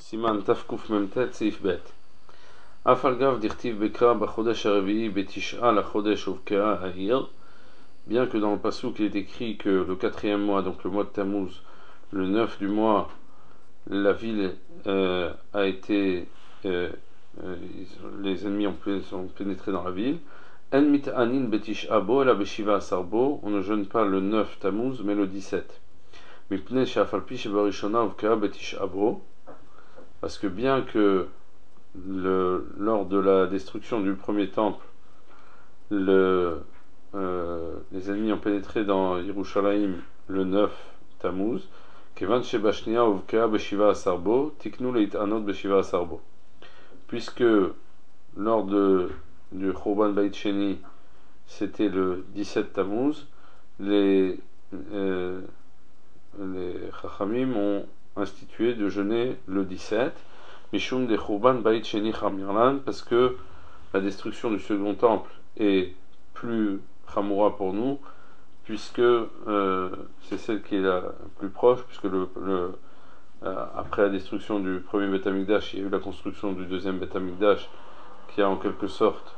סימן תקמ"ט סעיף ב' אף על גב דכתיב בקרא בחודש הרביעי בתשעה לחודש ובקעה העיר, bien que dans le passouk il est écrit que le quatrième mois, donc le mois de Tammuz, le 9 du mois, la ville a été les ennemis sont pénétrés dans la ville. En mit'anin betish'a bo la beshiva asar bo, on ne jeûne pas le 9 Tammuz mais le 17. Mipnei she'afal pi shebarishona uvkea betish'a bo, parce que bien que lors de la destruction du premier temple, les ennemis ont pénétré dans Yerushalayim le 9 Tammuz, Kevan shebashnia uvkea beshiva asar bo, tiknu leit'anot beshiva asar bo. Puisque lors du Churban Beit Sheni, c'était le 17 Tammuz, les Chachamim ont institué de jeûner le 17, Mishum de Churban Beit Sheni Chamirlan, parce que la destruction du second temple est plus Chamoura pour nous, puisque c'est celle qui est la plus proche, puisque après la destruction du premier Beth Amikdash, il y a eu la construction du deuxième Beth Amikdash, qui a en quelque sorte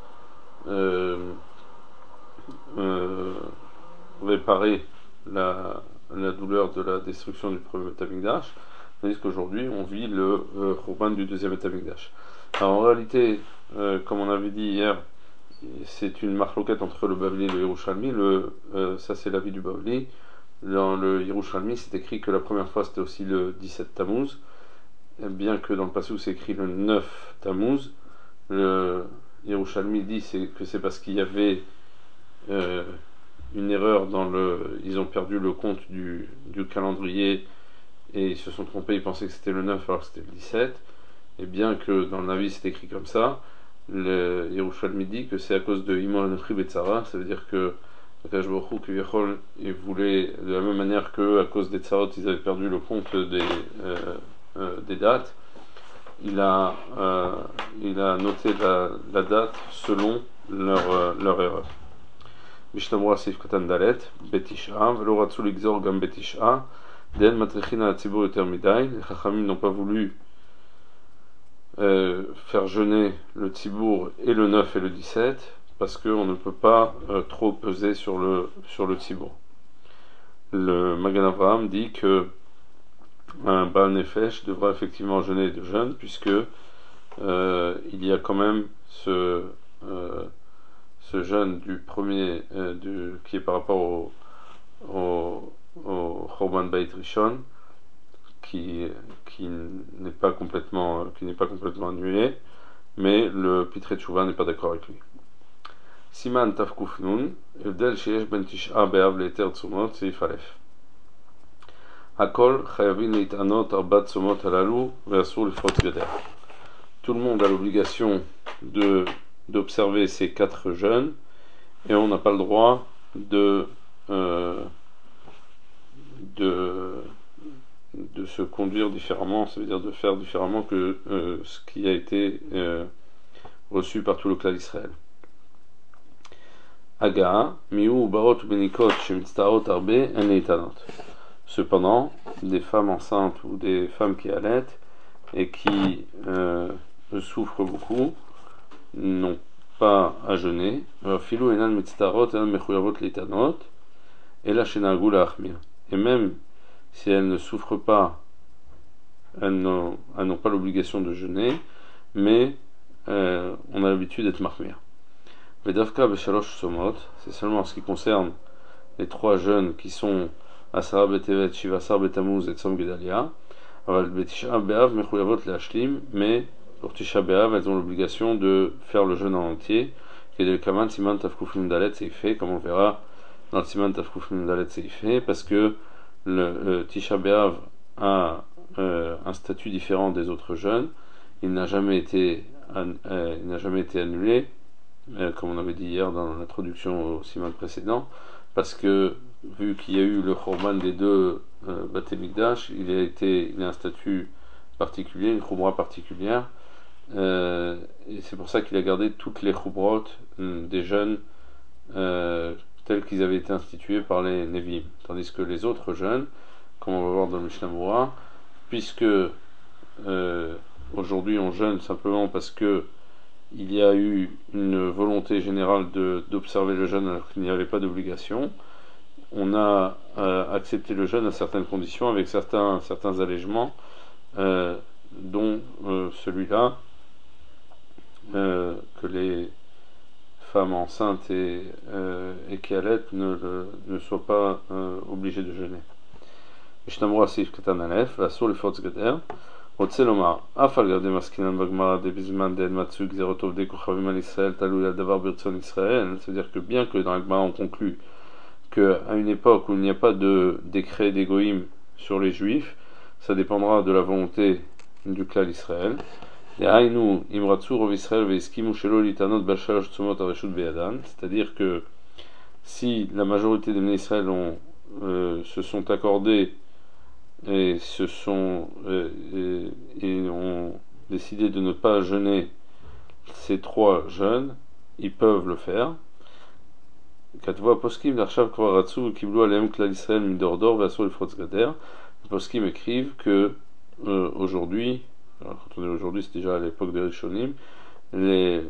réparé la douleur de la destruction du premier Beth Amikdash, tandis qu'aujourd'hui on vit le Churban du deuxième Beth Amikdash. Alors en réalité, comme on avait dit hier, c'est une marloquette entre le Bavli et le Yerushalmi. Ça c'est l'avis du Bavli. Dans le Yerushalmi, c'est écrit que la première fois c'était aussi le 17 Tammuz, bien que dans le passage c'est écrit le 9 Tammuz. Le Yerushalmi dit que c'est parce qu'il y avait une erreur ils ont perdu le compte du calendrier et ils se sont trompés, ils pensaient que c'était le 9 alors que c'était le 17. Et bien que dans le Navi c'est écrit comme ça, le Yerushalmi dit que c'est à cause de Imon Nechri Betzara, ça veut dire que Akash Baruch Hu, Kivechol, il voulait, de la même manière qu'à cause des Tzarot, ils avaient perdu le compte des dates, il a noté la date selon leur erreur. Mishnah Seif Katan Dalet, Betisha, Velo Ratsu Ligzor Gam Betisha, Den Matrechina Atzibur Yoter Midai, les Chachamim n'ont pas voulu faire jeûner le Tzibour et le 9 et le 17, parce qu'on ne peut pas trop peser sur le Tzibour. Le Magan Avraham dit que un Baal Nefesh devra effectivement jeûner de jeûne, puisque il y a quand même ce jeûne du premier qui est par rapport au Churban Beit Rishon, qui n'est pas complètement annulé, mais le Pitrei Tshuva n'est pas d'accord avec lui. Siman Tavkuf Nun, Evdel Sheyesh Ben Tish'a Be'av Le'eter Tzumot, Seif Aleph. Hakol Chayavin Leit'anot Arbat Tzumot Halalu Ve'asur Lifrot Geder. Tout le monde a l'obligation d'observer ces 4 jeûnes, et on n'a pas le droit de se conduire différemment, ça veut dire de faire différemment que ce qui a été reçu par tout le clan d'Israël. Aga, miou barot benikot shemitztaot arbe en leitanot. Cependant, des femmes enceintes ou des femmes qui allaitent et qui souffrent beaucoup n'ont pas à jeûner. Filou enan mitztarot enan mechuyavot leitanot ela shenagu la'achmir. Et même si elles ne souffrent pas, elles n'ont pas l'obligation de jeûner, mais on a l'habitude d'être marmir. Vedavka beshalosh somot, c'est seulement en ce qui concerne les 3 jeûnes qui sont Asara betevet, Shivasar betamuz et Tzom Gedalia. Aval betisha be'av mechuyavot le'ashlim, mais pour Tisha B'Av, elles ont l'obligation de faire le jeûne en entier. Qui est de Kaman Siman Tavkuf Dalet Seifé, comme on verra dans le Siman Tavkuf Dalet Seifé, parce que le Tisha B'Av a un statut différent des autres jeûnes. Il n'a jamais été annulé, comme on avait dit hier dans l'introduction au Siman précédent, parce que vu qu'il y a eu le Churban des 2 Beth Amikdash, il a un statut particulier, une Chumra particulière, et c'est pour ça qu'il a gardé toutes les Chubrot des jeûnes tels qu'ils avaient été institués par les Nevi'im, tandis que les autres jeûnes, comme on va voir dans le Mishnah Moura, puisque aujourd'hui on jeûne simplement parce que il y a eu une volonté générale d'observer le jeûne alors qu'il n'y avait pas d'obligation. On a accepté le jeûne à certaines conditions avec certains allègements, dont celui-là, que les femmes enceintes et qui allaitent ne soient pas obligées de jeûner. השתמרו הסעיף קטן א', ואסור לפרוץ גדר. רוצה לומר, אף על גבי מסכינן בגמרא דבזמן דהן מצאו גזירות עובדי כוכבים על ישראל תלוי הדבר ברצון ישראל, c'est-à-dire que bien que dans la Gemara on conclut qu'à une époque où il n'y a pas de décret d'égoïme sur les juifs, ça dépendra de la volonté du clan d'Israël. C'est-à-dire que si la majorité des Bnei Israël se sont accordés et ont décidé de ne pas jeûner ces 3 jeûnes, ils peuvent le faire. Les poskim écrivent que aujourd'hui, alors quand on est aujourd'hui, c'est déjà à l'époque des Rishonim, le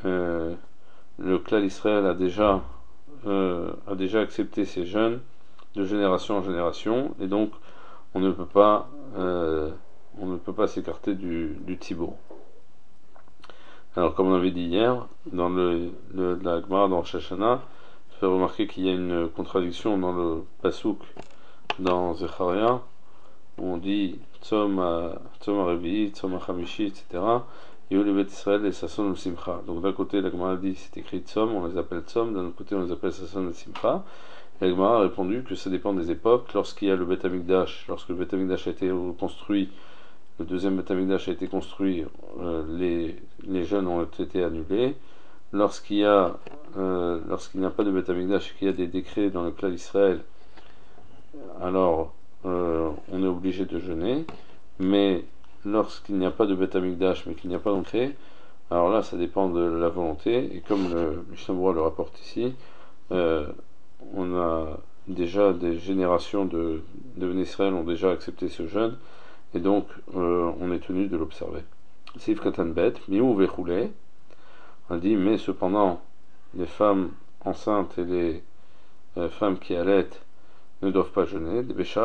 clan d'Israël a déjà accepté ces jeûnes de génération en génération, et donc on ne peut pas s'écarter du Tzibour. Alors comme on avait dit hier, dans la Gemara dans Rosh Hashanah, je fais remarquer qu'il y a une contradiction dans le Pasuk dans Zecharia, où on dit Tzom HaRevi'i, Tzom HaChamishi, etc. Yehu le Bet Israël et Sasson le Simcha. Donc d'un côté la Gemara dit c'est écrit Tzom, on les appelle Tzom, d'un autre côté on les appelle Sasson le Simcha. La Gemara a répondu que ça dépend des époques. Lorsqu'il y a le Bet Hamikdash, lorsque le Bet Hamikdash a été construit, le deuxième Bet Hamikdash a été construit, les jeûnes ont été annulés. Lorsqu'il n'y a pas de Bet Hamikdash et qu'il y a des décrets dans le clan d'Israël, alors on est obligé de jeûner. Mais lorsqu'il n'y a pas de Bet Hamikdash mais qu'il n'y a pas d'entrée, alors là ça dépend de la volonté. Et comme le Mishnah Berurah le rapporte ici, on a déjà des générations de Bnei Israël ont déjà accepté ce jeûne, et donc on est tenu de l'observer. Sif Katan Bet, Miou Vechoulé, on dit, mais cependant les femmes enceintes et les femmes qui allaitent ne doivent pas jeûner,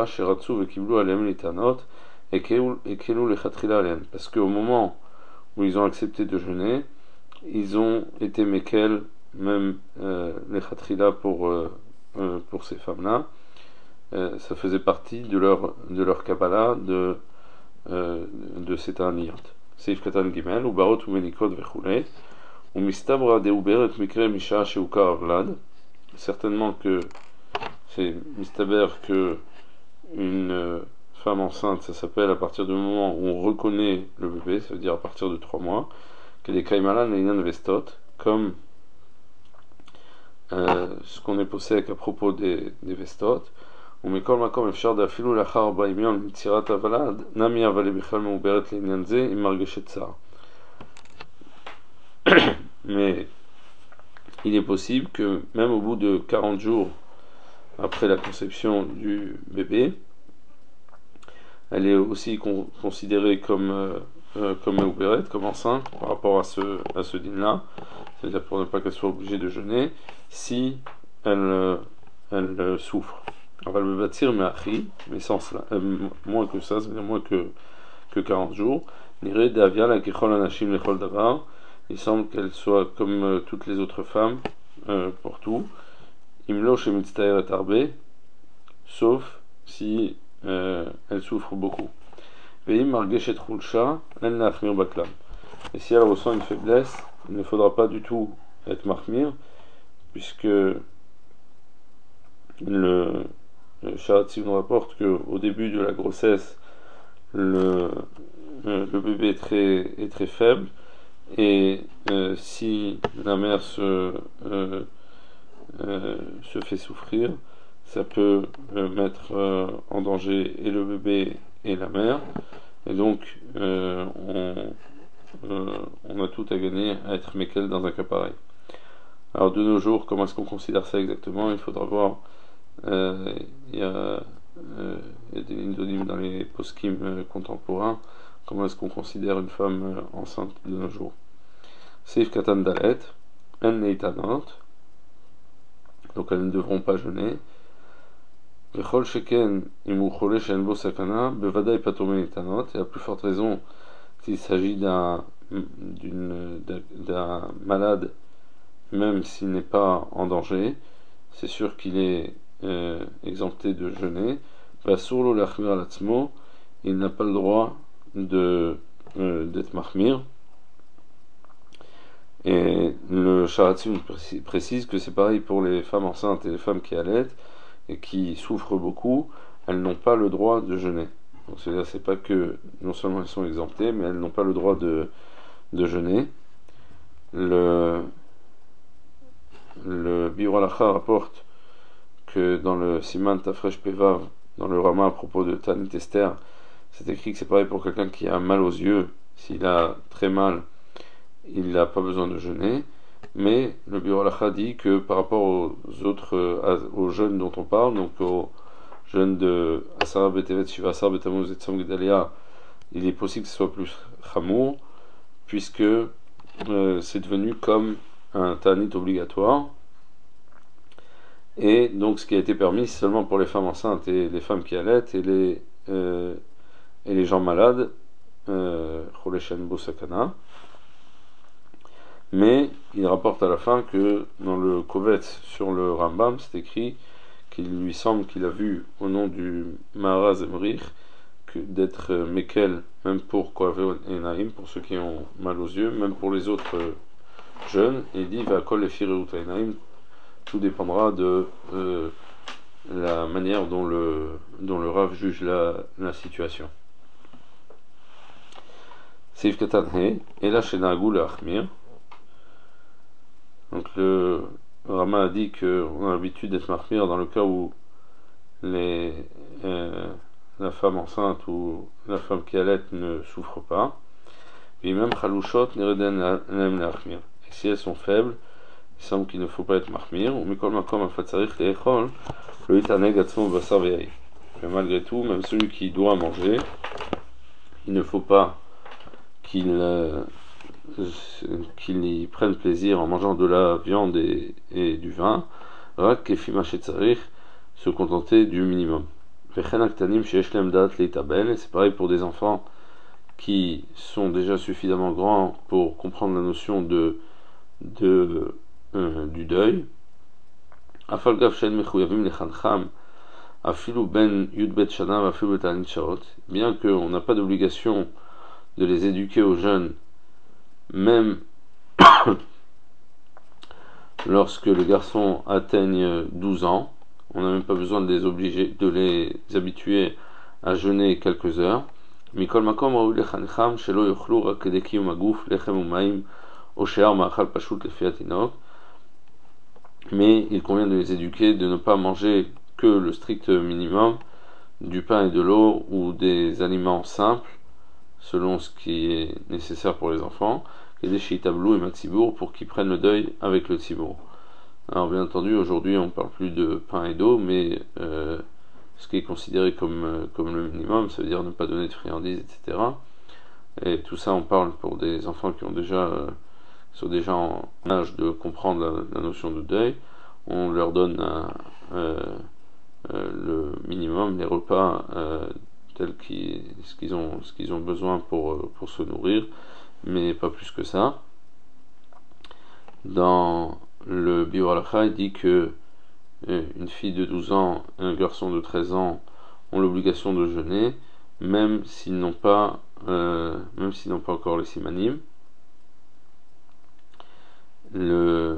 parce qu'au moment où ils ont accepté de jeûner, ils ont été mekel, même les chatrila pour ces femmes-là, ça faisait partie de leur Kabbalah de cet aniyot. Seif Katan Gimel, ou Barot ou Menikot vechulei, ou Mistabra de Uberet Mikre Misha Sheukar Vlad. Certainement que c'est mistaber que une femme enceinte, ça s'appelle à partir du moment où on reconnaît le bébé, ça veut dire à partir de 3 mois, que les Kaimalan Leinan Vestot, comme ce qu'on est posé à propos des vestot. ומכל מקום אפשר אפילו לאחר 40 יום ממצירת הוולד, נמי אבל היא בכלל מעוברת לעניין זה עם מרגשת צער. Mais il est possible que même au bout de 40 jours après la conception du bébé, elle est aussi considérée comme Meuberet, comme enceinte par rapport à ce dîner-là, c'est-à-dire pour ne pas qu'elle soit obligée de jeûner si elle souffre. On va le bâtir mais sans cela, moins que ça, c'est-à-dire moins que 40 jours. Il semble qu'elle soit comme toutes les autres femmes pour tout. Sauf si elle souffre beaucoup. Et si elle ressent une faiblesse, il ne faudra pas du tout être mahmir, puisque le Sharatzi nous rapporte qu'au début de la grossesse, le bébé est très faible, et si la mère se fait souffrir, ça peut mettre en danger et le bébé et la mère, et donc on a tout à gagner à être mekel dans un cas pareil. Alors de nos jours, comment est-ce qu'on considère ça exactement? Il faudra voir. Il y a des lignes d'onim dans les poskim contemporains. comment est-ce qu'on considère une femme enceinte de nos jours. Seif Katan Dalet, En Neitanot, donc elles ne devront pas jeûner. Vechol Sheken Imu Chole Shen Bo Sakana, Bevadai Patome Neitanot, et à plus forte raison s'il s'agit d'un malade, même s'il n'est pas en danger, c'est sûr qu'il est exempté de jeûner. Vasur l'achmir alatzmo, il n'a pas le droit d'être mahmir. Et le Sharatzim précise que c'est pareil pour les femmes enceintes et les femmes qui allaitent et qui souffrent beaucoup, elles n'ont pas le droit de jeûner. Donc c'est-à-dire c'est pas que non seulement elles sont exemptées, mais elles n'ont pas le droit de jeûner. Le Biur Halacha rapporte que dans le Siman Tafresh Pevav, dans le Rama à propos de Tanit Esther, c'est écrit que c'est pareil pour quelqu'un qui a mal aux yeux. S'il a très mal, il n'a pas besoin de jeûner. Mais le Biur Halacha dit que par rapport aux autres, aux jeûnes dont on parle, donc aux jeûnes de Asara Betevet, Shiva Asar Betamuz et Tzom Gedalia, il est possible que ce soit plus chamour, puisque c'est devenu comme un Tanit obligatoire. Et donc ce qui a été permis c'est seulement pour les femmes enceintes et les femmes qui allaitent et les gens malades, Chole Shen Bo Sakana. Mais il rapporte à la fin que dans le Kovetz sur le Rambam, c'est écrit qu'il lui semble qu'il a vu au nom du Maharaz Emrich d'être Mekel, même pour Kohavé et Naïm, pour ceux qui ont mal aux yeux, même pour les autres jeunes. Et il dit va kol Efireut Naïm, tout dépendra de la manière dont le Rav juge la situation. Seif Katan He, et là chez Nagul Achmir. Donc le Rama a dit qu'on a l'habitude d'être mahmir dans le cas où la femme enceinte ou la femme qui allait ne souffre pas. Puis même chalushot nereden lem leachmir. Et si elles sont faibles, il semble qu'il ne faut pas être mahmir. Ou mikol makom afatzarich leechol lo yitaneg atzmo basar ve'yayin. Mais malgré tout, même celui qui doit manger, il ne faut pas qu'il y prenne plaisir en mangeant de la viande et du vin, rak kefima shetzarich, se contenter du minimum. Vechen aktanim sheyesh lem dat leitabel, et c'est pareil pour des enfants qui sont déjà suffisamment grands pour comprendre la notion du deuil. Afal gav shen mechuyavim lechancham afilu ben yudbet shana afilu betanit shaot, bien qu'on n'a pas d'obligation de les éduquer aux jeunes, même lorsque les garçons atteignent 12 ans, on n'a même pas besoin de les obliger, de les habituer à jeûner quelques heures. Mikol makom raoui lechancham shelo yochlu rak kedei kiyum haguf lechem u'mayim o she'ar ma'achal pashut lefi hatinok. Mais il convient de les éduquer de ne pas manger que le strict minimum, du pain et de l'eau ou des aliments simples selon ce qui est nécessaire pour les enfants, et des shitablou et matsibour pour qu'ils prennent le deuil avec le tsibour. Alors bien entendu, aujourd'hui on ne parle plus de pain et d'eau, mais ce qui est considéré comme le minimum, ça veut dire ne pas donner de friandises, etc. Et tout ça on parle pour des enfants qui sont déjà en âge de comprendre la notion de deuil. On leur donne le minimum, les repas tels ce qu'ils ont besoin pour se nourrir, mais pas plus que ça. Dans le Biur Halacha, il dit que une fille de 12 ans et un garçon de 13 ans ont l'obligation de jeûner, même s'ils n'ont pas encore les simanim. Le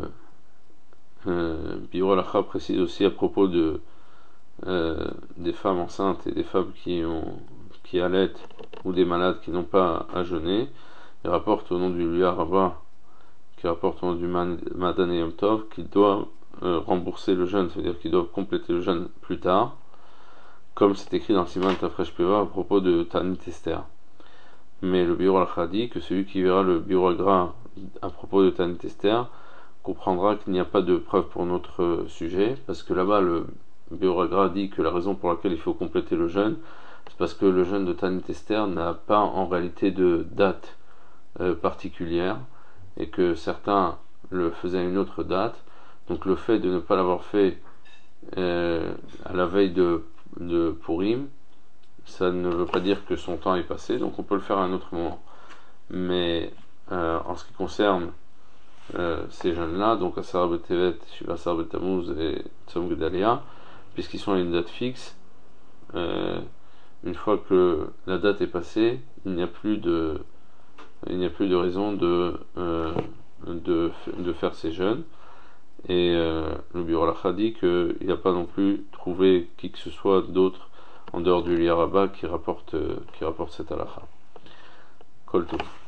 Biur Halacha précise aussi à propos des femmes enceintes et des femmes qui allaitent ou des malades qui n'ont pas à jeûner. Il rapporte au nom du Luya Rabba, qui rapporte au nom du Madan et Yom Tov, qu'ils doivent rembourser le jeûne, c'est-à-dire qu'ils doivent compléter le jeûne plus tard, comme c'est écrit dans le Siman Tafresh Peva à propos de Tanit Esther. Mais le Biur Halacha dit que celui qui verra le Biur Hagra à propos de Tanit Esther comprendra qu'il n'y a pas de preuve pour notre sujet, parce que là-bas le Biur Hagra dit que la raison pour laquelle il faut compléter le jeûne, c'est parce que le jeûne de Tanit Esther n'a pas en réalité de date particulière, et que certains le faisaient à une autre date. Donc le fait de ne pas l'avoir fait à la veille de Purim, ça ne veut pas dire que son temps est passé, donc on peut le faire à un autre moment. Mais en ce qui concerne ces jeunes-là, donc Asar B'Tevet, Shiva Asar B'Tammuz et Tzom Gedalia, puisqu'ils sont à une date fixe, une fois que la date est passée, il n'y a plus de raison de faire ces jeûnes. Et le Biur Halacha dit qu'il n'a pas non plus trouvé qui que ce soit d'autre en dehors du Liaraba qui rapporte cette halacha. Kol Tov.